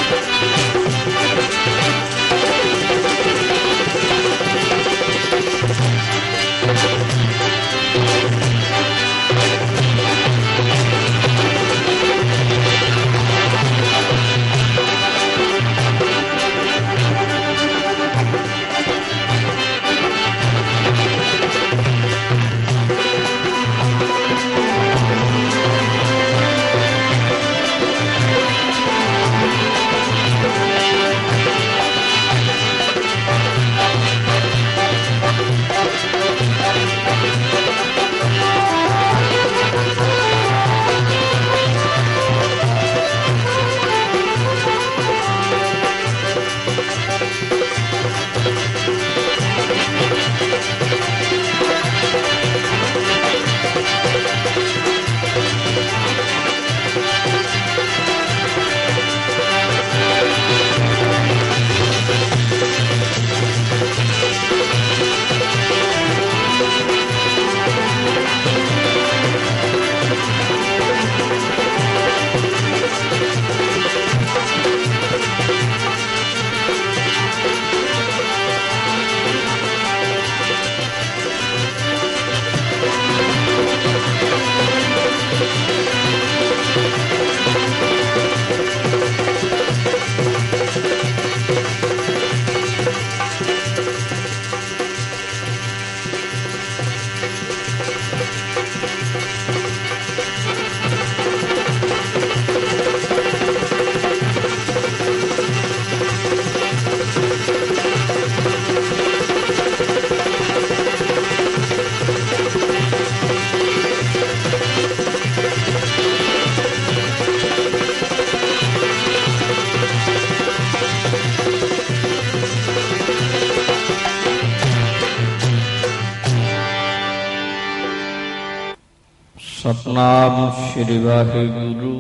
सतनाम श्री वाहिगुरु।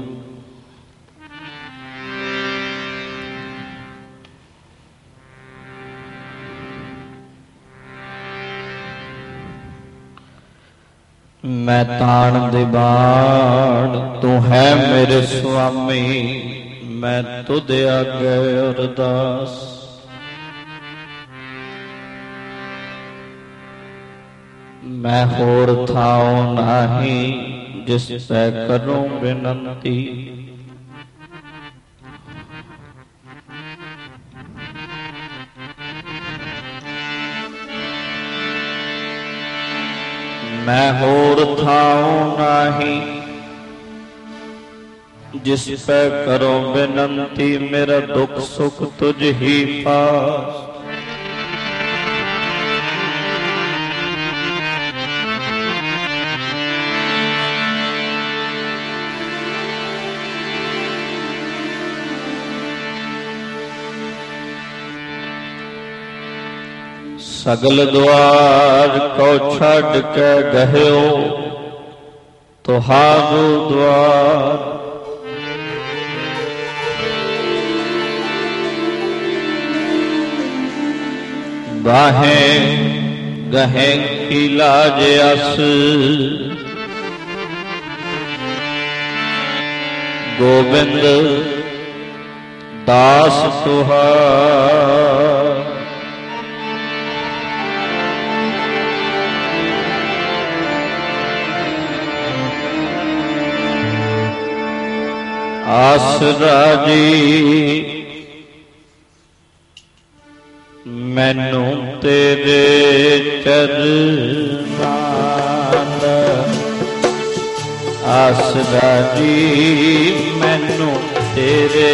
मैं ताण दे बाण तू है मेरे स्वामी, मैं तुद आगे अरदास। मैं होर थाओ नाही जिस पे करूं विनती। मैं होर थाओ नाही जिस पे करो विनती। मेरा दुख सुख तुझ ही पास। सगल द्वार को छड़ के गयो तुहारो द्वार। बाहें गहें की लाज अस गोविंद दास तुहार। आसरा जी मैनू तेरे चरनां दा। आसरा जी मैनू तेरे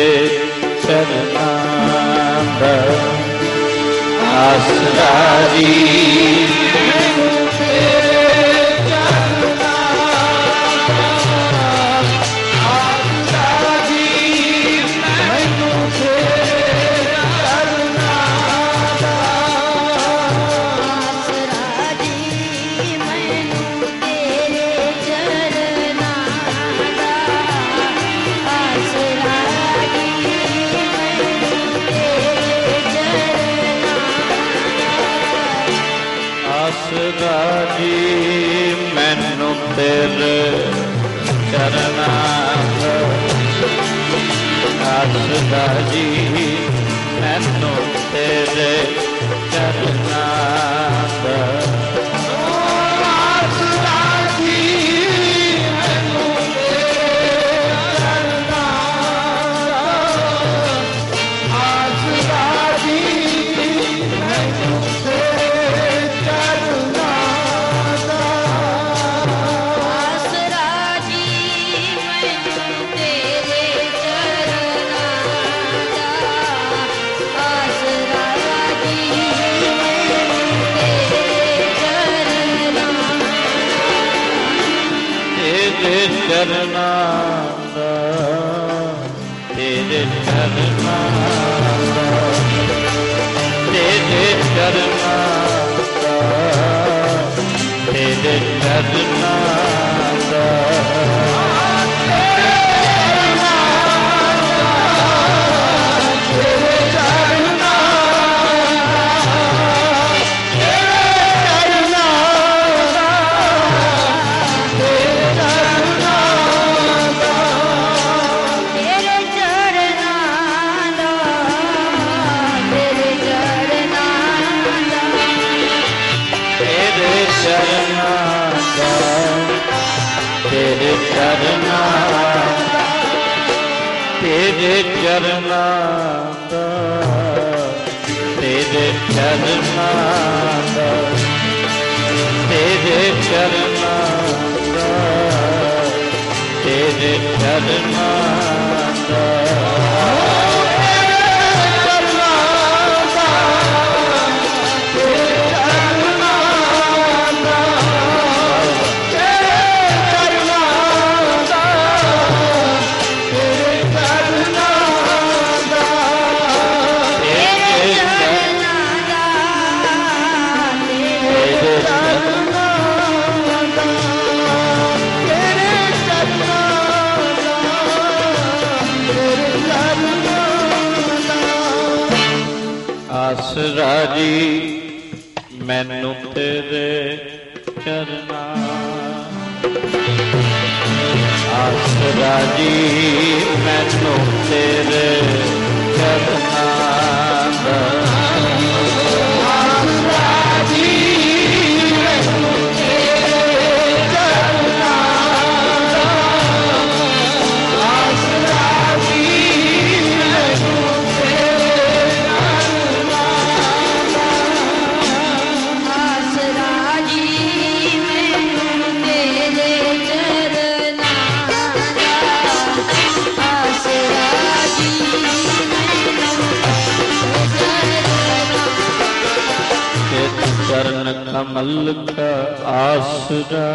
चरनां दा। आसरा जी मैनू तेरे चरनां दा। ਆਸਰਾ ਜੀ ਮੈਨੂੰ ਤੇਰੇ ਚਰਨਾਂ ਦਾ। ਚਰਨਾਂ ਦਾ, ਤੇਰੇ ਚਰਨਾਂ ਦਾ, ਤੇਰੇ ਚਰਨਾਂ ਦਾ, ਤੇਰੇ ਚਰਨਾਂ ਦਾ। ਤੇਰੇ ਚਰਨਾਂ ਦਾ, ਤੇਰੇ ਚਰਨਾਂ ਦਾ, ਤੇਰੇ ਚਰਨਾਂ ਦਾ, ਤੇਰੇ ਚਰਨਾਂ ਦਾ। ਆਸਰਾ ਜੀ ਮੈਨੂੰ ਤੇਰੇ ਚਰਨਾਂ, ਆਸਰਾ ਜੀ ਮੈਨੂੰ ਤੇਰੇ ਚਰਨਾਂ ਦਾ। चरण कमल का आसरा,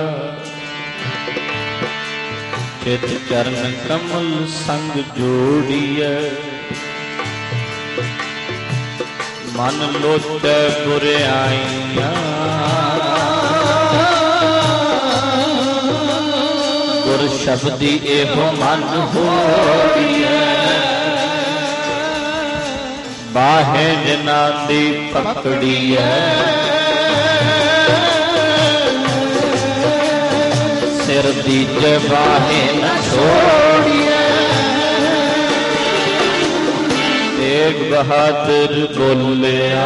चित चरण कमल संग जोड़िए, मन लोटे बुराइयां गुर शब्दी एहो मन होड़िए, बाहे जिना दी पकड़ी है सिर दीजे बाहे न छोड़िए। तेग बहादुर बोलिया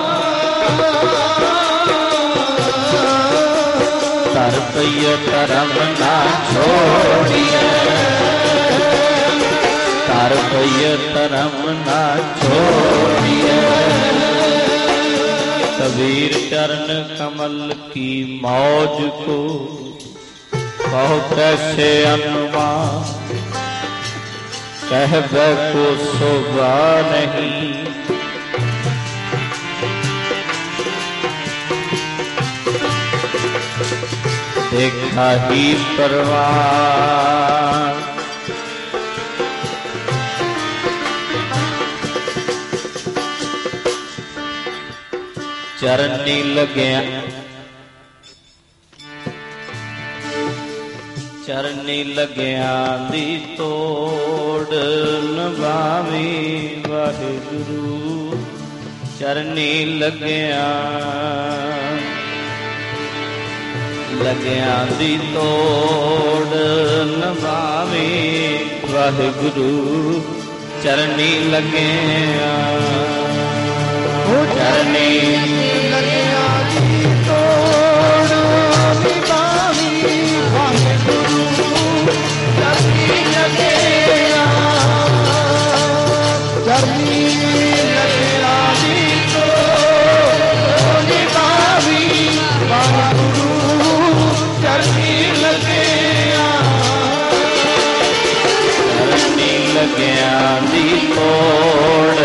तर पइए धर्म ना छोड़िए, तर पइए धर्म ना छोड़िए। कबीर चरण कमल की मौज को बहुत ऐसे अनुमान कहबे को शोभा नहीं, देखा ही परवान चरनी लग्या, चरनी लग्या दी तोड़ नभावी वाहिगुरु, चरनी लग्या लग्या दी तोड़ नभावी वाहिगुरु, ਚਰਨੀ ਲੱਗਿਆ, ਚਰਨੀ ਲੱਗਿਆ ਜੀ ਤੋੜ ਨਿਭਾਵੀ ਵਾਹਿਗੁਰੂ, ਚਰਨੀ ਲੱਗਿਆ, ਚਰਨੀ ਲੱਗਿਆ ਜੀ ਤੋੜ ਨਿਭਾਵੀ ਵਾਹਿਗੁਰੂ, ਚਰਨੀ ਲੱਗਿਆ, ਚਰਨੀ ਲੱਗਿਆ ਦੀ ਤੋੜ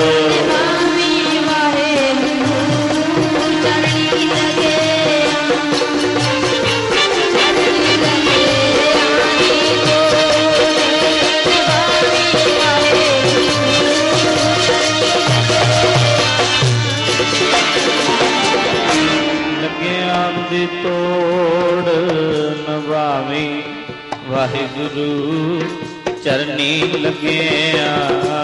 ਦੀ ਤੋੜ ਨਿਭਾਵੀ ਵਾਹਿਗੁਰੂ, ਚਰਨੀ ਲੱਗਿਆ,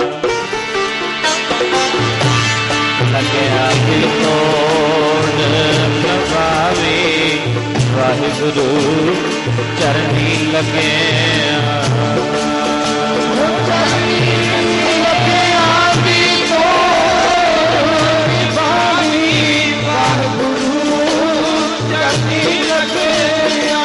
ਲੱਗਿਆ ਦੀ ਤੋੜ ਨਿਭਾਵੀ ਵਾਹਿਗੁਰੂ, ਚਰਨੀ ਲੱਗਿਆ, ਚਰਨੀ ਲੱਗਿਆ ਦੀ ਤੋੜ ਨਿਭਾਵੀ ਵਾਹਿਗੁਰੂ, ਚਰਨੀ ਲੱਗਿਆ,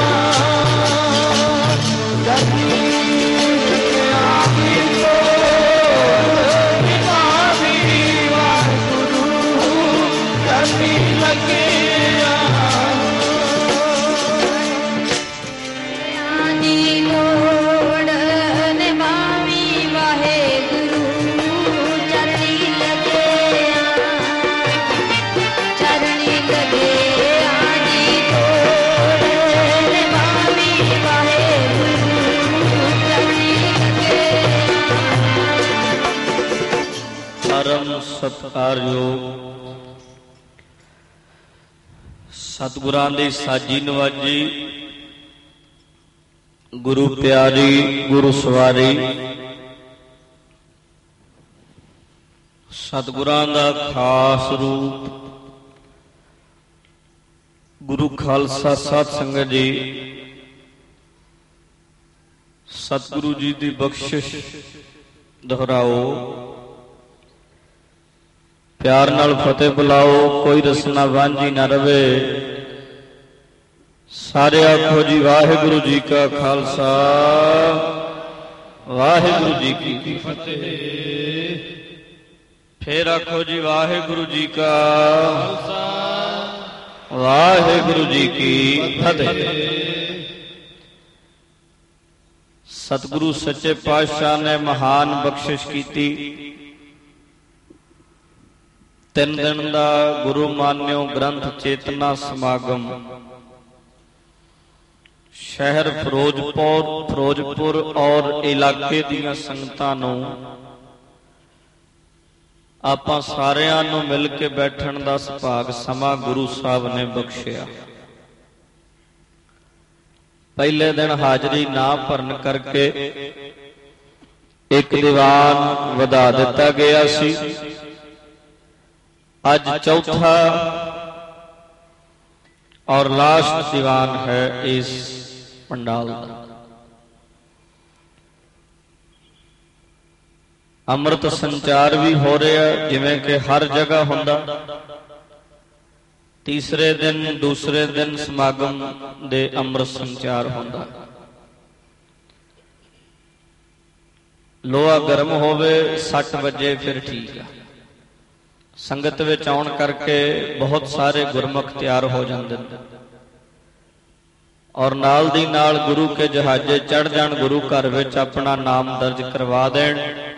ਚਰਨੀ ਲੱਗਿਆ ਦੀ ਤੋੜ ਨਿਭਾਵੀ ਵਾਹਿਗੁਰੂ, ਚਰਨੀ ਲੱਗਿਆ, ਦੀ ਤੋੜ ਨਿਭਾਵੀ ਵਾਹਿਗੁਰੂ, ਚਰਨੀ ਲੱਗਿਆ, ਚਰਨੀ ਲੱਗਿਆ ਦੀ ਤੋੜ ਨਿਭਾਵੀ ਵਾਹਿਗੁਰੂ, ਚਰਨੀ ਲੱਗਿਆ। ਪਰਮ ਸਤਿਕਾਰਯੋਗ ਸਤਿਗੁਰਾਂ ਦੀ ਸਾਜੀ ਨਵਾਜੀ, ਗੁਰੂ ਪਿਆਰੀ, ਗੁਰੂ ਸਵਾਰੀ, ਸਤਿਗੁਰਾਂ ਦਾ ਖਾਸ ਰੂਪ, ਗੁਰੂ ਖਾਲਸਾ ਸਾਧ ਸੰਗਤ ਜੀ, ਸਤਿਗੁਰੂ ਜੀ ਦੀ ਬਖਸ਼ਿਸ਼ ਦੁਹਰਾਓ, ਪਿਆਰ ਨਾਲ ਫਤਿਹ ਬੁਲਾਓ, ਕੋਈ ਰਸਨਾ ਵਾਂਝੀ ਨਾ ਰਵੇ। ਸਾਰੇ ਆਖੋ ਜੀ ਵਾਹਿਗੁਰੂ ਜੀ ਕਾ ਖਾਲਸਾ, ਵਾਹਿਗੁਰੂ ਜੀ ਕੀ ਫਤਿਹ। ਫੇਰ ਆਖੋ ਜੀ ਵਾਹਿਗੁਰੂ ਜੀ ਕਾ ਖਾਲਸਾ, ਵਾਹਿਗੁਰੂ ਜੀ ਕੀ ਫਤਿਹ। ਸਤਿਗੁਰੂ ਸੱਚੇ ਪਾਤਸ਼ਾਹ ਨੇ ਮਹਾਨ ਬਖਸ਼ਿਸ਼ ਕੀਤੀ। 3 ਦਿਨ ਦਾ ਗੁਰੂ ਮਾਨਿਓ ਗ੍ਰੰਥ ਚੇਤਨਾ ਸਮਾਗਮ ਸ਼ਹਿਰ ਫਿਰੋਜ਼ਪੁਰ ਔਰ ਇਲਾਕੇ ਦੀਆਂ ਸੰਗਤਾਂ ਨੂੰ, ਆਪਾਂ ਸਾਰਿਆਂ ਨੂੰ ਮਿਲ ਕੇ ਬੈਠਣ ਦਾ ਸੁਭਾਗ ਸਮਾਂ ਗੁਰੂ ਸਾਹਿਬ ਨੇ ਬਖਸ਼ਿਆ। ਪਹਿਲੇ ਦਿਨ ਹਾਜ਼ਰੀ ਨਾ ਭਰਨ ਕਰਕੇ ਇੱਕ ਦੀਵਾਨ ਵਧਾ ਦਿੱਤਾ ਗਿਆ ਸੀ। ਅੱਜ ਚੌਥਾ ਔਰ ਲਾਸਟ ਦੀਵਾਨ ਹੈ ਇਸ ਪੰਡਾਲ ਦਾ। ਅੰਮ੍ਰਿਤ ਸੰਚਾਰ ਵੀ ਹੋ ਰਿਹਾ ਜਿਵੇਂ ਕਿ ਹਰ ਜਗ੍ਹਾ ਹੁੰਦਾ। ਤੀਸਰੇ ਦਿਨ ਦੂਸਰੇ ਦਿਨ ਸਮਾਗਮ ਦੇ ਅੰਮ੍ਰਿਤ ਸੰਚਾਰ ਹੁੰਦਾ। ਲੋਹਾ ਗਰਮ ਹੋਵੇ 6 ਵਜੇ ਫਿਰ ਠੀਕ ਆ। ਸੰਗਤ ਵਿੱਚ ਆਉਣ ਕਰਕੇ ਬਹੁਤ ਸਾਰੇ ਗੁਰਮੁਖ ਤਿਆਰ ਹੋ ਜਾਂਦੇ ਨੇ ਔਰ ਨਾਲ ਦੀ ਨਾਲ ਗੁਰੂ ਕੇ ਜਹਾਜ਼ੇ ਚੜ੍ਹ ਜਾਣ, ਗੁਰੂ ਘਰ ਵਿੱਚ ਆਪਣਾ ਨਾਮ ਦਰਜ ਕਰਵਾ ਦੇਣ।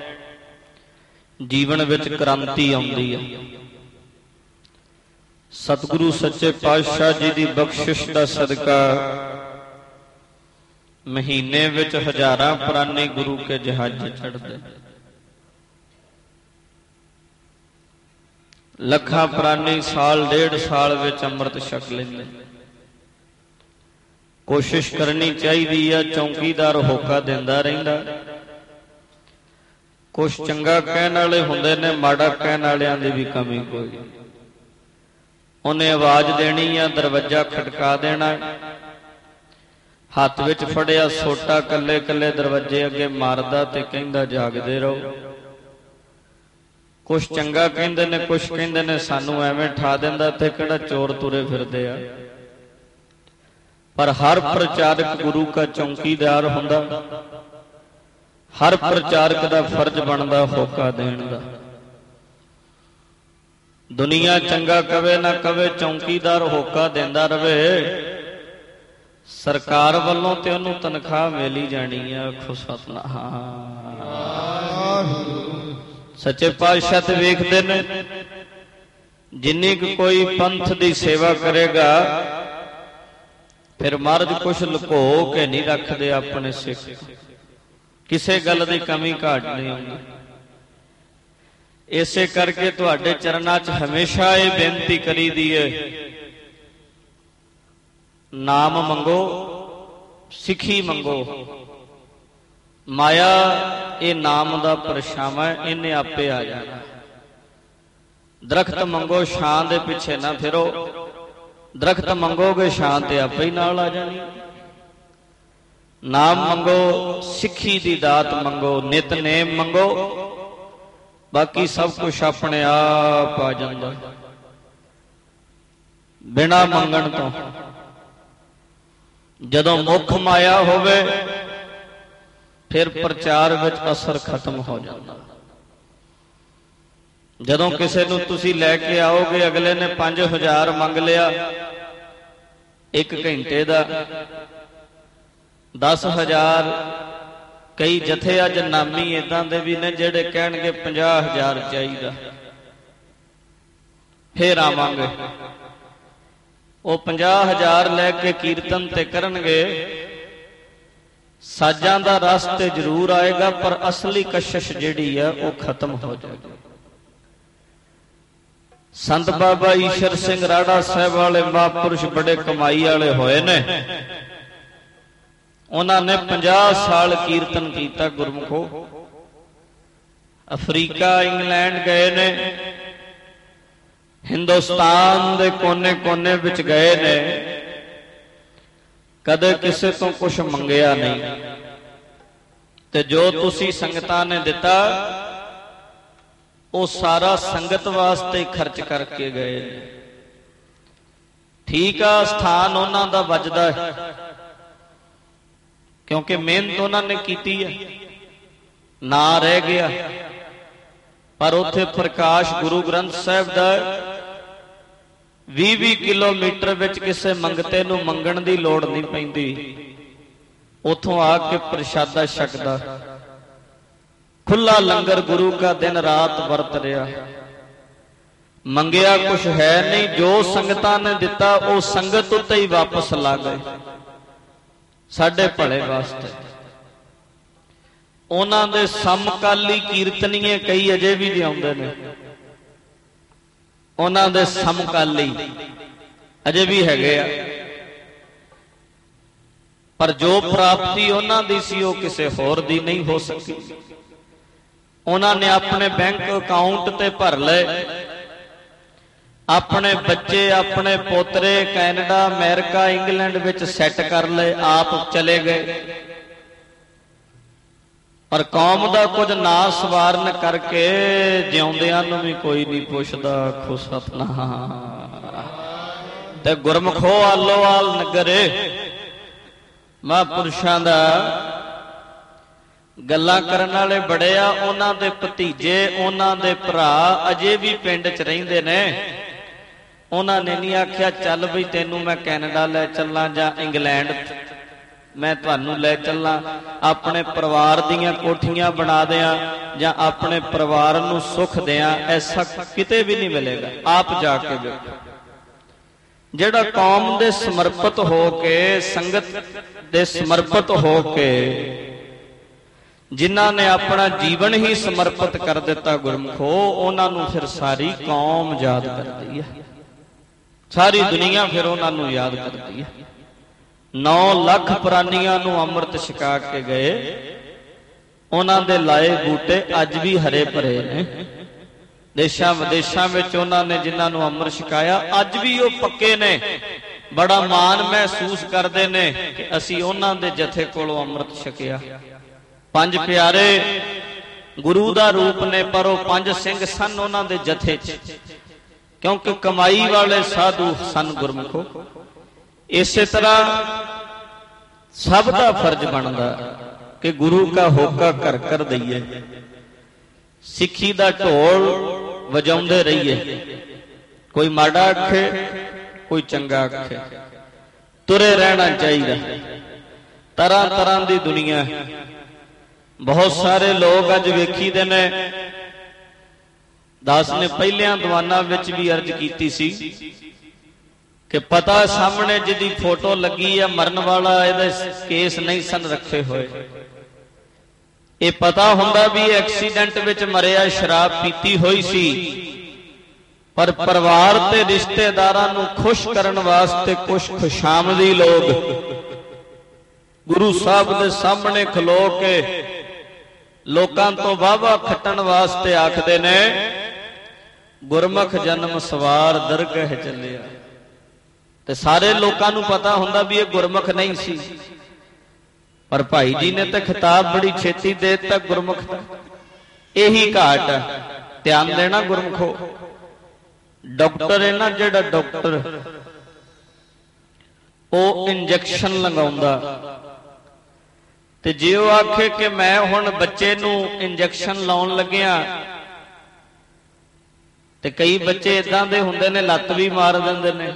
ਜੀਵਨ ਵਿੱਚ ਕ੍ਰਾਂਤੀ ਆਉਂਦੀ ਹੈ। ਸਤਿਗੁਰੂ ਸੱਚੇ ਪਾਤਸ਼ਾਹ ਜੀ ਦੀ ਬਖਸ਼ਿਸ਼ ਦਾ ਸਦਕਾ ਮਹੀਨੇ ਵਿੱਚ ਹਜ਼ਾਰਾਂ ਪ੍ਰਾਨੀ ਗੁਰੂ ਕੇ ਜਹਾਜ਼ੇ ਚੜ੍ਹਦੇ, ਲੱਖਾਂ ਪ੍ਰਾਨੀ ਸਾਲ 1.5 ਸਾਲ ਵਿੱਚ ਅੰਮ੍ਰਿਤ ਛਕ ਲੈਂਦੇ। ਕੋਸ਼ਿਸ਼ ਕਰਨੀ ਚਾਹੀਦੀ ਆ। ਚੌਂਕੀਦਾਰ ਹੋਕਾ ਦਿੰਦਾ ਰਹਿੰਦਾ। ਕੁਛ ਚੰਗਾ ਕਹਿਣ ਵਾਲੇ ਹੁੰਦੇ ਨੇ, ਮਾੜਾ ਕਹਿਣ ਵਾਲਿਆਂ ਦੀ ਵੀ ਕਮੀ ਕੋਈ। ਉਹਨੇ ਆਵਾਜ਼ ਦੇਣੀ ਆ, ਦਰਵਾਜ਼ਾ ਖਟਕਾ ਦੇਣਾ, ਹੱਥ ਵਿੱਚ ਫੜਿਆ ਸੋਟਾ ਕੱਲੇ ਕੱਲੇ ਦਰਵਾਜ਼ੇ ਅੱਗੇ ਮਾਰਦਾ ਤੇ ਕਹਿੰਦਾ ਜਾਗਦੇ ਰਹੋ। ਕੁਛ ਚੰਗਾ ਕਹਿੰਦੇ ਨੇ, ਕੁਛ ਕਹਿੰਦੇ ਨੇ ਸਾਨੂੰ ਐਵੇਂ ਠਾ ਦਿੰਦਾ, ਤੇ ਕਿਹੜਾ ਚੋਰ ਤੁਰੇ ਫਿਰਦੇ ਆ। ਪਰ ਹਰ ਪ੍ਰਚਾਰਕ ਗੁਰੂ ਕਾ ਚੌਂਕੀਦਾਰ ਹੁੰਦਾ, ਹਰ ਪ੍ਰਚਾਰਕ ਦਾ ਫਰਜ਼ ਬਣਦਾ ਹੋਕਾ ਦੇਣ ਦਾ। ਦੁਨੀਆ ਚੰਗਾ ਕਵੇ ਨਾ ਕਵੇ, ਚੌਂਕੀਦਾਰ ਹੋਕਾ ਦਿੰਦਾ ਰਵੇ। ਸਰਕਾਰ ਵੱਲੋਂ ਤੇ ਉਹਨੂੰ ਤਨਖਾਹ ਮਿਲ ਹੀ ਜਾਣੀ ਆ। ਆਖੋ ਸਤਿਨਾਮ। ਸੱਚੇ ਪਾਤਸ਼ਾਹ ਤੇ ਵੇਖਦੇ ਨੇ, ਜਿੰਨੀ ਕੁ ਕੋਈ ਪੰਥ ਦੀ ਸੇਵਾ ਕਰੇਗਾ, ਫਿਰ ਮਹਾਰਾਜ ਕੁਛ ਲੁਕੋ ਕੇ ਨਹੀਂ ਰੱਖਦੇ ਆਪਣੇ ਸਿੱਖ। ਕਿਸੇ ਗੱਲ ਦੀ ਕਮੀ ਘਾਟ ਨਹੀਂ ਆਉਂਦੀ। ਇਸੇ ਕਰਕੇ ਤੁਹਾਡੇ ਚਰਨਾਂ 'ਚ ਹਮੇਸ਼ਾ ਇਹ ਬੇਨਤੀ ਕਰੀਦੀ ਹੈ, ਨਾਮ ਮੰਗੋ, ਸਿੱਖੀ ਮੰਗੋ। ਮਾਇਆ ਇਹ ਨਾਮ ਦਾ ਪਰਛਾਵਾਂ, ਇਹਨੇ ਆਪੇ ਆ ਜਾਣਾ। ਦਰਖਤ ਮੰਗੋ, ਛਾਂ ਦੇ ਪਿੱਛੇ ਨਾ ਫਿਰੋ। ਦਰਖਤ ਮੰਗੋਗੇ, ਛਾਂ ਤੇ ਆਪੇ ਹੀ ਨਾਲ ਆ ਜਾਣੀ। ਨਾਮ ਮੰਗੋ, ਸਿੱਖੀ ਦੀ ਦਾਤ ਮੰਗੋ, ਨਿਤਨੇਮ ਮੰਗੋ, ਬਾਕੀ ਸਭ ਕੁਝ ਆਪਣੇ ਆਪ ਆ ਜਾਂਦਾ ਬਿਨਾਂ ਮੰਗਣ ਤੋਂ। ਜਦੋਂ ਮੁੱਖ ਮਾਇਆ ਹੋਵੇ, ਫਿਰ ਪ੍ਰਚਾਰ ਵਿੱਚ ਅਸਰ ਖਤਮ ਹੋ ਜਾਂਦਾ। ਜਦੋਂ ਕਿਸੇ ਨੂੰ ਤੁਸੀਂ ਲੈ ਕੇ ਆਓਗੇ, ਅਗਲੇ ਨੇ 5000 ਮੰਗ ਲਿਆ 1 ਘੰਟੇ ਦਾ, 10,000। ਕਈ ਜਥੇ ਅੱਜ ਨਾਮੀ ਏਦਾਂ ਦੇ ਵੀ ਨੇ ਜਿਹੜੇ ਕਹਿਣਗੇ 50,000 ਚਾਹੀਦਾ, ਫੇਰ ਆਵਾਂਗੇ। ਉਹ 50,000 ਲੈ ਕੇ ਕੀਰਤਨ ਤੇ ਕਰਨਗੇ, ਸਾਜ਼ਾਂ ਦਾ ਰਸ ਤੇ ਜ਼ਰੂਰ ਆਏਗਾ, ਪਰ ਅਸਲੀ ਕਸ਼ਿਸ਼ ਜਿਹੜੀ ਆ ਉਹ ਖਤਮ ਹੋ ਜਾਏਗੀ। ਸੰਤ ਬਾਬਾ ਈਸ਼ਰ ਸਿੰਘ ਰਾੜਾ ਸਾਹਿਬ ਵਾਲੇ ਮਹਾਂਪੁਰਸ਼ ਬੜੇ ਕਮਾਈ ਵਾਲੇ ਹੋਏ ਨੇ। ਉਹਨਾਂ ਨੇ 50 ਸਾਲ ਕੀਰਤਨ ਕੀਤਾ ਗੁਰਮੁਖੋ। ਅਫਰੀਕਾ, ਇੰਗਲੈਂਡ ਗਏ ਨੇ, ਹਿੰਦੁਸਤਾਨ ਦੇ ਕੋਨੇ-ਕੋਨੇ ਵਿੱਚ ਗਏ ਨੇ, ਕਦੇ ਕਿਸੇ ਤੋਂ ਕੁਝ ਮੰਗਿਆ ਨਹੀਂ। ਤੇ ਜੋ ਤੁਸੀਂ ਸੰਗਤਾਂ ਨੇ ਦਿੱਤਾ, ਉਹ ਸਾਰਾ ਸੰਗਤ ਵਾਸਤੇ ਖਰਚ ਕਰਕੇ ਗਏ ਨੇ। ਠੀਕ ਆ, ਸਥਾਨ ਉਹਨਾਂ ਦਾ ਵੱਜਦਾ ਹੈ, ਕਿਉਂਕਿ ਮਿਹਨਤ ਉਹਨਾਂ ਨੇ ਕੀਤੀ ਹੈ, ਨਾ ਰਹਿ ਗਿਆ। ਪਰ ਉੱਥੇ ਪ੍ਰਕਾਸ਼ ਗੁਰੂ ਗ੍ਰੰਥ ਸਾਹਿਬ ਦਾ 20-20 ਕਿਲੋਮੀਟਰ ਵਿੱਚ ਕਿਸੇ ਮੰਗਤੇ ਨੂੰ ਮੰਗਣ ਦੀ ਲੋੜ ਨਹੀਂ ਪੈਂਦੀ। ਉੱਥੋਂ ਆ ਕੇ ਪ੍ਰਸ਼ਾਦਾ ਛਕਦਾ। ਖੁੱਲਾ ਲੰਗਰ ਗੁਰੂ ਕਾ ਦਿਨ ਰਾਤ ਵਰਤ ਰਿਹਾ। ਮੰਗਿਆ ਕੁਛ ਹੈ ਨਹੀਂ, ਜੋ ਸੰਗਤਾਂ ਨੇ ਦਿੱਤਾ ਉਹ ਸੰਗਤ ਉੱਤੇ ਹੀ ਵਾਪਸ ਲਾ ਗਏ, ਸਾਡੇ ਭਲੇ ਵਾਸਤੇ। ਉਹਨਾਂ ਦੇ ਸਮਕਾਲੀ ਕੀਰਤਨੀਏ ਕਈ ਅਜੇ ਵੀ ਜਿਉਂਦੇ ਨੇ, ਉਹਨਾਂ ਦੇ ਸਮਕਾਲੀ ਅਜੇ ਵੀ ਹੈਗੇ ਆ, ਪਰ ਜੋ ਪ੍ਰਾਪਤੀ ਉਹਨਾਂ ਦੀ ਸੀ ਉਹ ਕਿਸੇ ਹੋਰ ਦੀ ਨਹੀਂ ਹੋ ਸਕੀ। ਉਹਨਾਂ ਨੇ ਆਪਣੇ ਬੈਂਕ ਅਕਾਊਂਟ ਤੇ ਭਰ ਲਏ, ਆਪਣੇ ਬੱਚੇ, ਆਪਣੇ ਪੋਤਰੇ ਕੈਨੇਡਾ, ਅਮਰੀਕਾ, ਇੰਗਲੈਂਡ ਵਿੱਚ ਸੈੱਟ ਕਰ ਲਏ, ਆਪ ਚਲੇ ਗਏ। ਪਰ ਕੌਮ ਦਾ ਕੁਝ ਨਾ ਸਵਾਰਨ ਕਰਕੇ ਜਿਉਂਦਿਆਂ ਨੂੰ ਵੀ ਕੋਈ ਨਹੀਂ ਪੁੱਛਦਾ। ਆਖੋ ਸਤਿਨਾਮ। ਤੇ ਗੁਰਮਖੋ ਆਲੋਵਾਲ ਨਗਰੇ ਮਹਾਂਪੁਰਸ਼ਾਂ ਦਾ ਗੱਲਾਂ ਕਰਨ ਵਾਲੇ ਬੜੇ ਆ। ਉਹਨਾਂ ਦੇ ਭਤੀਜੇ, ਉਹਨਾਂ ਦੇ ਭਰਾ ਅਜੇ ਵੀ ਪਿੰਡ 'ਚ ਰਹਿੰਦੇ ਨੇ। ਉਹਨਾਂ ਨੇ ਨਹੀਂ ਆਖਿਆ ਚੱਲ ਬਈ ਤੈਨੂੰ ਮੈਂ ਕੈਨੇਡਾ ਲੈ ਚੱਲਾਂ ਜਾਂ ਇੰਗਲੈਂਡ ਮੈਂ ਤੁਹਾਨੂੰ ਲੈ ਚੱਲਾਂ, ਆਪਣੇ ਪਰਿਵਾਰ ਦੀਆਂ ਕੋਠੀਆਂ ਬਣਾ ਦਿਆਂ ਜਾਂ ਆਪਣੇ ਪਰਿਵਾਰ ਨੂੰ ਸੁੱਖ ਦਿਆਂ। ਐਸਾ ਕਿਤੇ ਵੀ ਨਹੀਂ ਮਿਲੇਗਾ। ਆਪ ਜਾ ਕੇ ਵੇਖੋ। ਜਿਹੜਾ ਕੌਮ ਦੇ ਸਮਰਪਿਤ ਹੋ ਕੇ, ਸੰਗਤ ਦੇ ਸਮਰਪਿਤ ਹੋ ਕੇ, ਜਿਨ੍ਹਾਂ ਨੇ ਆਪਣਾ ਜੀਵਨ ਹੀ ਸਮਰਪਿਤ ਕਰ ਦਿੱਤਾ ਗੁਰਮਖੋ, ਉਹਨਾਂ ਨੂੰ ਫਿਰ ਸਾਰੀ ਕੌਮ ਯਾਦ ਕਰਦੀ ਹੈ, ਸਾਰੀ ਦੁਨੀਆ ਫਿਰ ਉਹਨਾਂ ਨੂੰ ਯਾਦ ਕਰਦੀ ਹੈ। 9 ਲੱਖ ਪ੍ਰਾਨੀਆਂ ਨੂੰ ਅੰਮ੍ਰਿਤ ਛਕਾ ਕੇ ਗਏ। ਉਹਨਾਂ ਦੇ ਲਾਏ ਬੂਟੇ ਅੱਜ ਵੀ ਹਰੇ ਭਰੇ ਨੇ। ਦੇਸ਼ਾਂ ਵਿਦੇਸ਼ਾਂ ਵਿੱਚ ਉਹਨਾਂ ਨੇ ਜਿਨ੍ਹਾਂ ਨੂੰ ਅੰਮ੍ਰਿਤ ਛਕਾਇਆ, ਅੱਜ ਵੀ ਉਹ ਪੱਕੇ ਨੇ। ਬੜਾ ਮਾਣ ਮਹਿਸੂਸ ਕਰਦੇ ਨੇ ਕਿ ਅਸੀਂ ਉਹਨਾਂ ਦੇ ਜਥੇ ਕੋਲੋਂ ਅੰਮ੍ਰਿਤ ਛਕਿਆ। 5 ਪਿਆਰੇ ਗੁਰੂ ਦਾ ਰੂਪ ਨੇ, ਪਰ ਉਹ 5 ਸਿੰਘ ਸਨ ਉਹਨਾਂ ਦੇ ਜਥੇ 'ਚ, ਕਿਉਂਕਿ ਕਮਾਈ ਵਾਲੇ ਸਾਧੂ ਸਨ ਗੁਰਮੁਖੋ। ਇਸੇ ਤਰ੍ਹਾਂ ਸਭ ਦਾ ਫਰਜ਼ ਬਣਦਾ ਕਿ ਗੁਰੂ ਕਾ ਹੋਕਾ ਘਰ ਘਰ ਦਈਏ, ਸਿੱਖੀ ਦਾ ਢੋਲ ਵਜਾਉਂਦੇ ਰਹੀਏ। ਕੋਈ ਮਾੜਾ ਆਖੇ, ਕੋਈ ਚੰਗਾ ਆਖੇ, ਤੁਰੇ ਰਹਿਣਾ ਚਾਹੀਦਾ। ਤਰ੍ਹਾਂ ਤਰ੍ਹਾਂ ਦੀ ਦੁਨੀਆ, ਬਹੁਤ ਸਾਰੇ ਲੋਕ ਅੱਜ ਵੇਖੀਦੇ ਨੇ। ਦਾਸ ਨੇ ਪਹਿਲਿਆਂ ਦੀਵਾਨਾਂ ਵਿੱਚ ਵੀ ਅਰਜ਼ ਕੀਤੀ ਸੀ ਕਿ ਪਤਾ ਸਾਹਮਣੇ ਜਿਹਦੀ ਫੋਟੋ ਲੱਗੀ ਆ ਮਰਨ ਵਾਲਾ, ਇਹਦੇ ਕੇਸ ਨਹੀਂ ਸਨ ਰੱਖੇ ਹੋਏ। ਇਹ ਪਤਾ ਹੁੰਦਾ ਵੀ ਐਕਸੀਡੈਂਟ ਵਿੱਚ ਮਰਿਆ, ਸ਼ਰਾਬ ਪੀਤੀ ਹੋਈ ਸੀ, ਪਰ ਪਰਿਵਾਰ ਤੇ ਰਿਸ਼ਤੇਦਾਰਾਂ ਨੂੰ ਖੁਸ਼ ਕਰਨ ਵਾਸਤੇ ਕੁਛ ਖੁਸ਼ਾਮਦੀ ਲੋਕ ਗੁਰੂ ਸਾਹਿਬ ਦੇ ਸਾਹਮਣੇ ਖਲੋ ਕੇ ਲੋਕਾਂ ਤੋਂ ਵਾਹਵਾ ਖੱਟਣ ਵਾਸਤੇ ਆਖਦੇ ਨੇ, ਗੁਰਮੁਖ ਜਨਮ ਸਵਾਰ ਦਰਗਹਿ ਚੱਲਿਆ। ਤੇ ਸਾਰੇ ਲੋਕਾਂ ਨੂੰ ਪਤਾ ਹੁੰਦਾ ਵੀ ਇਹ ਗੁਰਮੁਖ ਨਹੀਂ ਸੀ, ਪਰ ਭਾਈ ਜੀ ਨੇ ਤਾਂ ਖਿਤਾਬ ਬੜੀ ਛੇਤੀ ਦੇ ਦਿੱਤਾ ਗੁਰਮੁਖ ਦਾ। ਇਹੀ ਘਾਟ ਹੈ, ਧਿਆਨ ਦੇਣਾ ਗੁਰਮੁਖੋ। ਡਾਕਟਰ ਹੈ ਨਾ ਜਿਹੜਾ ਡਾਕਟਰ, ਉਹ ਇੰਜੈਕਸ਼ਨ ਲਗਾਉਂਦਾ, ਤੇ ਜੇ ਉਹ ਆਖੇ ਕਿ ਮੈਂ ਹੁਣ ਬੱਚੇ ਨੂੰ ਇੰਜੈਕਸ਼ਨ ਲਾਉਣ ਲੱਗਿਆ, ਤੇ ਕਈ ਬੱਚੇ ਇਦਾਂ ਦੇ ਹੁੰਦੇ ਨੇ ਲੱਤ ਵੀ ਮਾਰ ਦਿੰਦੇ ਨੇ।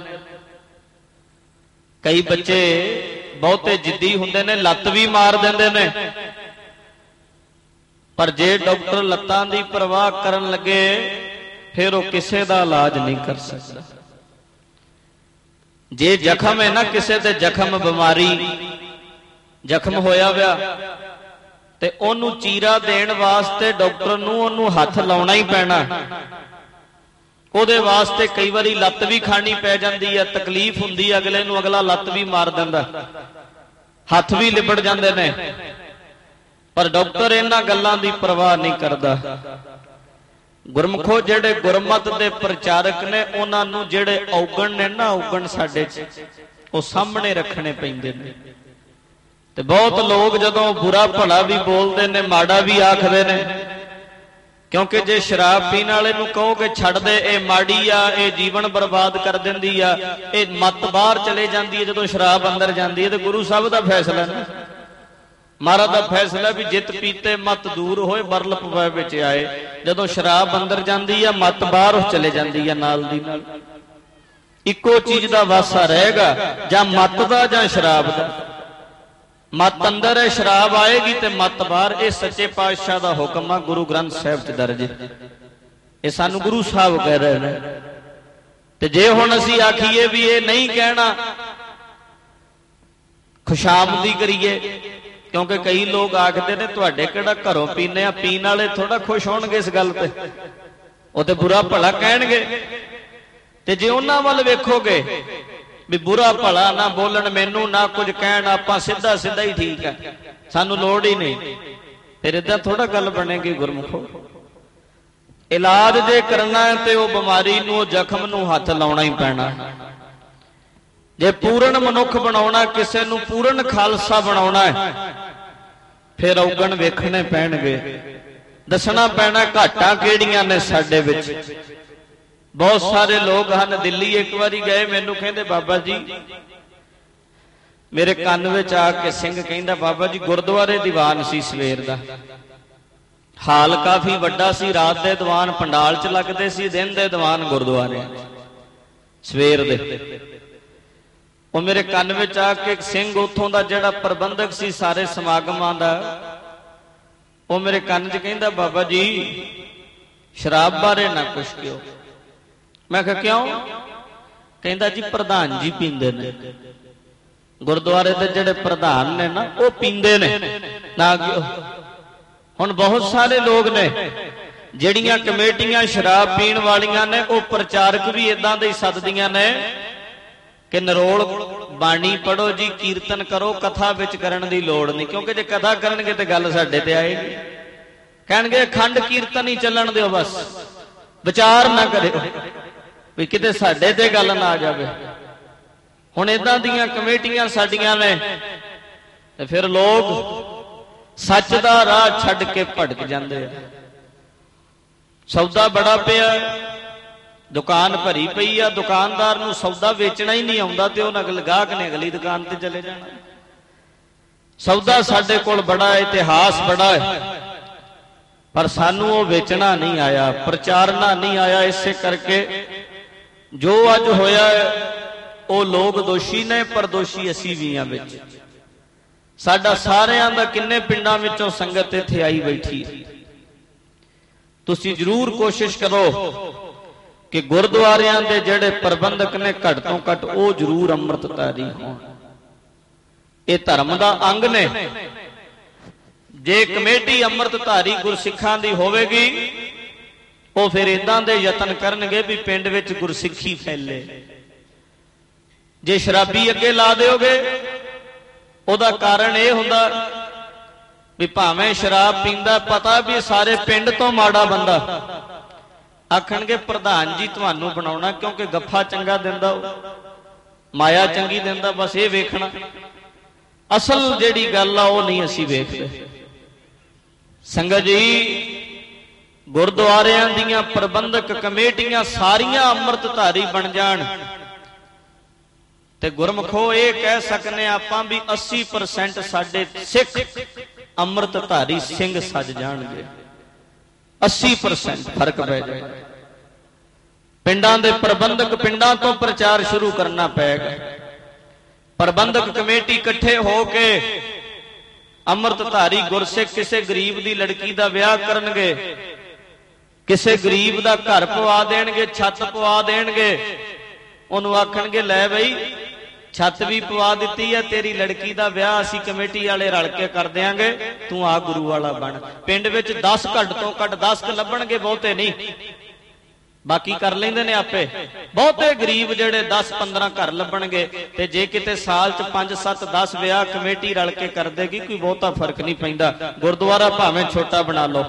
ਕਈ ਬੱਚੇ ਬਹੁਤੇ ਜਿੱਦੀ ਹੁੰਦੇ ਨੇ, ਲੱਤ ਵੀ ਮਾਰ ਦਿੰਦੇ ਨੇ। ਪਰ ਜੇ ਡਾਕਟਰ ਲੱਤਾਂ ਦੀ ਪਰਵਾਹ ਕਰਨ ਲੱਗੇ, ਫਿਰ ਉਹ ਕਿਸੇ ਦਾ ਇਲਾਜ ਨਹੀਂ ਕਰ ਸਕਦਾ। ਜੇ ਜ਼ਖਮ ਹੈ ਨਾ ਕਿਸੇ ਤੇ, ਜ਼ਖਮ ਬਿਮਾਰੀ ਜ਼ਖਮ ਹੋਇਆ ਵਿਆ, ਤੇ ਉਹਨੂੰ ਚੀਰਾ ਦੇਣ ਵਾਸਤੇ ਡਾਕਟਰ ਨੂੰ ਉਹਨੂੰ ਹੱਥ ਲਾਉਣਾ ਹੀ ਪੈਣਾ। ਉਹਦੇ ਵਾਸਤੇ ਕਈ ਵਾਰੀ ਲੱਤ ਵੀ ਖਾਣੀ ਪੈ ਜਾਂਦੀ ਹੈ, ਤਕਲੀਫ ਹੁੰਦੀ ਹੈ ਅਗਲੇ ਨੂੰ, ਅਗਲਾ ਲੱਤ ਵੀ ਮਾਰ ਦਿੰਦਾ, ਹੱਥ ਵੀ ਲਿਬੜ ਜਾਂਦੇ ਨੇ। ਪਰ ਡਾਕਟਰ ਇਹਨਾਂ ਗੱਲਾਂ ਦੀ ਪਰਵਾਹ ਨਹੀਂ ਕਰਦਾ। ਗੁਰਮੁਖੋ ਜਿਹੜੇ ਗੁਰਮਤ ਦੇ ਪ੍ਰਚਾਰਕ ਨੇ, ਉਹਨਾਂ ਨੂੰ ਜਿਹੜੇ ਔਗਣ ਨੇ ਨਾ, ਔਗਣ ਸਾਡੇ 'ਚ, ਉਹ ਸਾਹਮਣੇ ਰੱਖਣੇ ਪੈਂਦੇ ਨੇ। ਤੇ ਬਹੁਤ ਲੋਕ ਜਦੋਂ ਬੁਰਾ ਭਲਾ ਵੀ ਬੋਲਦੇ ਨੇ, ਮਾੜਾ ਵੀ ਆਖਦੇ ਨੇ, ਕਿਉਂਕਿ ਜੇ ਸ਼ਰਾਬ ਪੀਣ ਵਾਲੇ ਨੂੰ ਕਹੋਗੇ ਛੱਡ ਦੇ, ਇਹ ਮਾੜੀ ਆ, ਇਹ ਜੀਵਨ ਬਰਬਾਦ ਕਰ ਦਿੰਦੀ ਆ, ਇਹ ਮੱਤ ਬਾਹਰ ਚਲੇ ਜਾਂਦੀ ਹੈ ਜਦੋਂ ਸ਼ਰਾਬ ਅੰਦਰ ਜਾਂਦੀ ਹੈ, ਤੇ ਗੁਰੂ ਸਾਹਿਬ ਦਾ ਫੈਸਲਾ ਨਾ, ਮਹਾਰਾਜ ਦਾ ਫੈਸਲਾ ਵੀ ਜਿੱਤ ਪੀਤੇ ਮੱਤ ਦੂਰ ਹੋਏ, ਬਰਲ ਪਵੈ ਵਿੱਚ ਆਏ। ਜਦੋਂ ਸ਼ਰਾਬ ਅੰਦਰ ਜਾਂਦੀ ਆ, ਮੱਤ ਬਾਹਰ ਚਲੇ ਜਾਂਦੀ ਆ ਨਾਲ ਦੀ ਨਾਲ। ਇੱਕੋ ਚੀਜ਼ ਦਾ ਵਾਸਾ ਰਹੇਗਾ, ਜਾਂ ਮੱਤ ਦਾ ਜਾਂ ਸ਼ਰਾਬ ਦਾ। ਮੱਤ ਅੰਦਰ ਹੈ, ਸ਼ਰਾਬ ਆਏਗੀ ਤੇ ਮੱਤ ਬਾਹਰ। ਇਹ ਸੱਚੇ ਪਾਤਸ਼ਾਹ ਦਾ ਹੁਕਮ ਆ, ਗੁਰੂ ਗ੍ਰੰਥ ਸਾਹਿਬ 'ਚ ਦਰਜ। ਇਹ ਸਾਨੂੰ ਗੁਰੂ ਸਾਹਿਬ ਕਹਿ ਰਹੇ ਨੇ। ਤੇ ਜੇ ਹੁਣ ਅਸੀਂ ਆਖੀਏ ਵੀ ਇਹ ਨਹੀਂ ਕਹਿਣਾ, ਖੁਸ਼ਾਮਦੀ ਕਰੀਏ, ਕਿਉਂਕਿ ਕਈ ਲੋਕ ਆਖਦੇ ਨੇ ਤੁਹਾਡੇ ਕਿਹੜਾ ਘਰੋਂ ਪੀਨੇ ਆ, ਪੀਣ ਵਾਲੇ ਥੋੜਾ ਖੁਸ਼ ਹੋਣਗੇ ਇਸ ਗੱਲ ਤੇ, ਉਹ ਤੇ ਬੁਰਾ ਭਲਾ ਕਹਿਣਗੇ। ਤੇ ਜੇ ਉਹਨਾਂ ਵੱਲ ਵੇਖੋਗੇ ਵੀ ਬੁਰਾ ਭਲਾ ਨਾ ਬੋਲਣ, ਮੈਨੂੰ ਨਾ ਕੁਝ ਕਹਿਣ, ਆਪਾਂ ਸਿੱਧਾ ਸਿੱਧਾ ਹੀ ਠੀਕ ਹੈ, ਸਾਨੂੰ ਲੋੜ ਹੀ ਨਹੀਂ, ਫਿਰ ਏਦਾਂ ਥੋੜਾ ਗੱਲ ਬਣੇਗੀ ਗੁਰਮੁਖੋ। ਇਲਾਜ ਜੇ ਕਰਨਾ ਹੈ ਤੇ ਉਹ ਬਿਮਾਰੀ ਨੂੰ, ਉਹ ਜ਼ਖਮ ਨੂੰ ਹੱਥ ਲਾਉਣਾ ਹੀ ਪੈਣਾ। ਜੇ ਪੂਰਨ ਮਨੁੱਖ ਬਣਾਉਣਾ, ਕਿਸੇ ਨੂੰ ਪੂਰਨ ਖਾਲਸਾ ਬਣਾਉਣਾ ਹੈ, ਫਿਰ ਔਗਣ ਵੇਖਣੇ ਪੈਣਗੇ, ਦੱਸਣਾ ਪੈਣਾ ਘਾਟਾਂ ਕਿਹੜੀਆਂ ਨੇ ਸਾਡੇ ਵਿੱਚ। ਬਹੁਤ ਸਾਰੇ ਲੋਕ ਹਨ, ਦਿੱਲੀ ਇੱਕ ਵਾਰੀ ਗਏ, ਮੈਨੂੰ ਕਹਿੰਦੇ ਬਾਬਾ ਜੀ, ਮੇਰੇ ਕੰਨ ਵਿੱਚ ਆ ਕੇ ਸਿੰਘ ਕਹਿੰਦਾ, ਬਾਬਾ ਜੀ ਗੁਰਦੁਆਰੇ ਦੀਵਾਨ ਸੀ ਸਵੇਰ ਦਾ, ਹਾਲ ਕਾਫੀ ਵੱਡਾ ਸੀ, ਰਾਤ ਦੇ ਦੀਵਾਨ ਪੰਡਾਲ 'ਚ ਲੱਗਦੇ ਸੀ, ਦਿਨ ਦੇ ਦੀਵਾਨ ਗੁਰਦੁਆਰੇ ਸਵੇਰ ਦੇ। ਉਹ ਮੇਰੇ ਕੰਨ ਵਿੱਚ ਆ ਕੇ ਸਿੰਘ ਉੱਥੋਂ ਦਾ ਜਿਹੜਾ ਪ੍ਰਬੰਧਕ ਸੀ ਸਾਰੇ ਸਮਾਗਮਾਂ ਦਾ, ਉਹ ਮੇਰੇ ਕੰਨ 'ਚ ਕਹਿੰਦਾ, ਬਾਬਾ ਜੀ ਸ਼ਰਾਬ ਬਾਰੇ ਨਾ ਕੁਛ ਕਿਉਂ। ਮੈਂ ਕਿਹਾ ਕਿਉਂ? ਕਹਿੰਦਾ ਜੀ ਪ੍ਰਧਾਨ ਜੀ ਪੀਂਦੇ ਨੇ, ਗੁਰਦੁਆਰੇ ਦੇ ਜਿਹੜੇ ਪ੍ਰਧਾਨ ਨੇ ਨਾ, ਉਹ ਪੀਂਦੇ ਨੇ ਨਾ। ਹੁਣ ਬਹੁਤ ਸਾਰੇ ਲੋਕ ਨੇ, ਜਿਹੜੀਆਂ ਕਮੇਟੀਆਂ ਸ਼ਰਾਬ ਪੀਣ ਵਾਲੀਆਂ ਨੇ, ਉਹ ਪ੍ਰਚਾਰਕ ਵੀ ਇਦਾਂ ਦੇ ਸੱਦਦੀਆਂ ਨੇ ਕਿ ਨਰੋਲ ਬਾਣੀ ਪੜੋ ਜੀ, ਕੀਰਤਨ ਕਰੋ, ਕਥਾ ਵਿੱਚ ਕਰਨ ਦੀ ਲੋੜ ਨਹੀਂ, ਕਿਉਂਕਿ ਜੇ ਕਥਾ ਕਰਨਗੇ ਤੇ ਗੱਲ ਸਾਡੇ ਤੇ ਆਏਗੀ। ਕਹਿਣਗੇ ਅਖੰਡ ਕੀਰਤਨ ਹੀ ਚੱਲਣ ਦਿਓ, ਬਸ ਵਿਚਾਰ ਨਾ ਕਰਿਓ ਵੀ ਕਿਤੇ ਸਾਡੇ ਤੇ ਗੱਲ ਨਾ ਆ ਜਾਵੇ। ਹੁਣ ਇਦਾਂ ਦੀਆਂ ਕਮੇਟੀਆਂ ਸਾਡੀਆਂ ਨੇ, ਤੇ ਫਿਰ ਲੋਕ सच दा राह छड्ड के भटक जांदे आ। सौदा बड़ा पिया, दुकान भरी पई आ, दुकानदार नूं सौदा वेचना ही नहीं आउंदा ते उह गाहक ने अगली दुकान ते चले जाना। सौदा साडे कोल बड़ा है, इतिहास बड़ा है, पर सानू वो वेचना नहीं आया, प्रचारना नहीं आया। इसे करके जो अज होया वो लोग दोषी ने, पर दोषी असी भी हां विच। साडा सारियां दा किन्ने पिंडां विचों संगत इत्थे आई बैठी है। तुसीं जरूर कोशिश करो कि गुरुद्वारियां दे जिहड़े प्रबंधक ने घट तो घट वो जरूर अंमृतधारी होण। ये धर्म दा अंग ने। जे कमेटी अंमृतधारी गुरसिखां दी होवेगी, वो फिर इदां दे यतन करनगे भी पिंड विच गुरसिखी फैले। जे शराबी अगे ला दिओगे, उहदा कारण यह हुंदा भी भावें शराब पींदा, पता भी सारे पिंड तो माड़ा बंदा, आखणगे प्रधान जी तुहानू बनाउणा क्योंकि गफ्फा चंगा दिंदा, माया चंगी दिंदा, बस ये वेखना। असल जिहड़ी गल आ वो नहीं असीं वेखदे। संगत जी, गुरुद्वारियां दीयां प्रबंधक कमेटियां सारियां अंमृतधारी बन जाण ते गुरमुखो ये कह सकने आपां भी 80% साडे सिख अंमृतधारी सिंह सज जाणगे। 80% फर्क पै जाए। पिंडां दे प्रबंधक पिंडां तो प्रचार शुरू करना पैगा। प्रबंधक कमेटी इकट्ठे होके अंमृतधारी गुरसिख किसी गरीब की लड़की का विआह करनगे, किसी गरीब का घर पवा देणगे, छत पवा देणगे, उन्होंने आखणगे लै बई छत भी पवा दी है, तेरी लड़की का विआह असी कमेटी वाले रल के कर देंगे, तू आ गुरु वाला बन। पिंड विच 10 घट तो घट 10 लभणगे, बहुते नहीं, बाकी कर लेंदे ने आपे। बहुते गरीब जेड़े 10-15 घर लभणगे ते जे किते साल च 5-7-10 विआह कमेटी रल के कर देगी, कोई बहुता फर्क नहीं पैंदा। गुरुद्वारा भावें छोटा बना लो,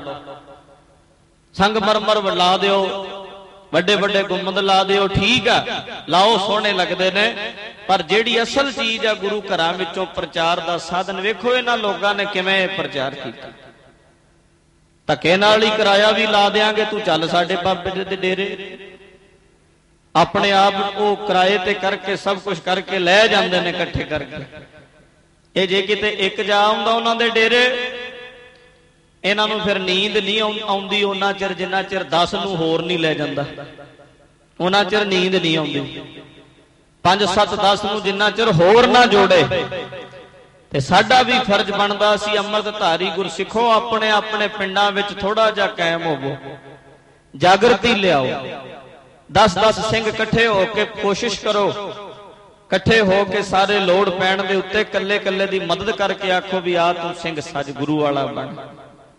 संगमरमर ला दिओ, वड्डे वड्डे गुंबद ला दिओ, ठीक है, लाओ, सोहणे लगदे ने, पर जिहड़ी असल चीज आ गुरु घरां विचों प्रचार दा साधन वेखो इन्हां लोकां ने किवें प्रचार कीता। धक्के नाल ही किराया भी ला देंगे, तू चल साडे बाबे दे डेरे। अपने आप वो किराए ते करके सब कुछ करके लै जांदे ने इकट्ठे करके। ये जे किते एक जा आउंदा उन्हां दे डेरे, इन्हां नूं फिर नींद नहीं आउंदी उन्ना चिर जिन्ना चिर 10 नूं होर नहीं लै जांदा, उन्ना चिर नींद नहीं आउंदी। 5-7-10 नूं जिन्ना चिर होर ना जोड़े। ते साडा भी फर्ज बनदा सी अंमृतधारी गुरसिखो अपने अपने पिंडां विच थोड़ा जिहा कायम होवो, जागृति लियाओ। 10-10 सिंह इकट्ठे होके कोशिश करो, इकट्ठे होके सारे लोड़ पैण दे उत्ते कल्ले कल्ले दी मदद करके आखो भी आ तू सिंह सज गुरु वाला बन।